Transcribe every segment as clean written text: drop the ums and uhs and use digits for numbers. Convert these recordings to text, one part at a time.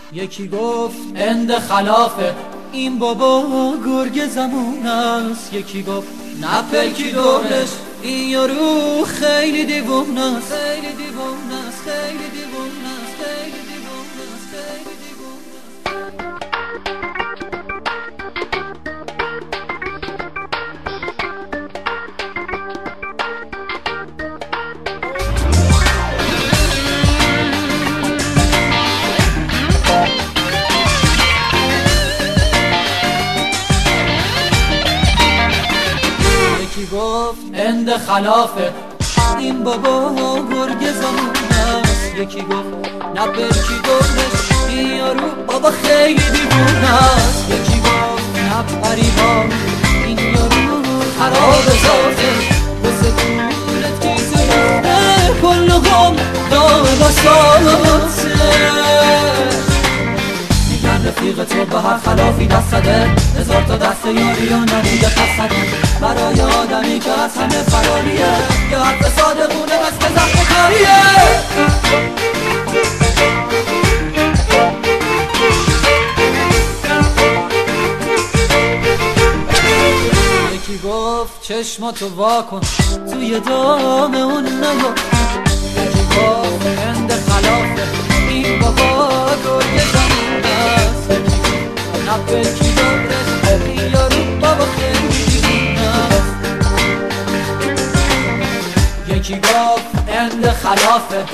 یکی گفت اند خلافه، این بابا گرگ زمون است. یکی گفت نه پلکی دورش، این یارو خیلی دیوونه است. خیلی دیوونه است، خیلی دیوونه است، خیلی دیوونه است، خیلی دیوونه گفت اند خلافه، این بابا گرگ زمون است. یکی گفت نه برکی دورش، این یارو بابا خیلی دیوونه است. یکی گفت نه پریبان، این یارو خراب ذاته، واسه دولت کی زیونه کلهم دام بساته. میگن رفیق تو به هر خلافی دست زده، هزار تا دست یاری و ندیده قصده. برای آدمی که از همه فراریه، یا حق صادقونه بس به زخم کاریه. یکی گفت چشماتو واکن، توی دام اون نگو. یکی گفت اند خلافه، این بابا گرگ زمون است. نه پلکی دورش، این یارو بابا خیلی دیوونه است. یکی گفت اند خلافه،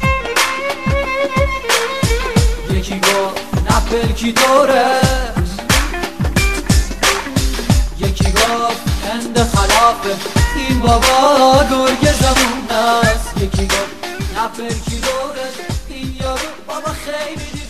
یکی گفت نه پلکی دورش. یکی گفت اند خلافه، این بابا گرگ زمون است. یکی گفت نه پلکی دورش، این یارو بابا خیلی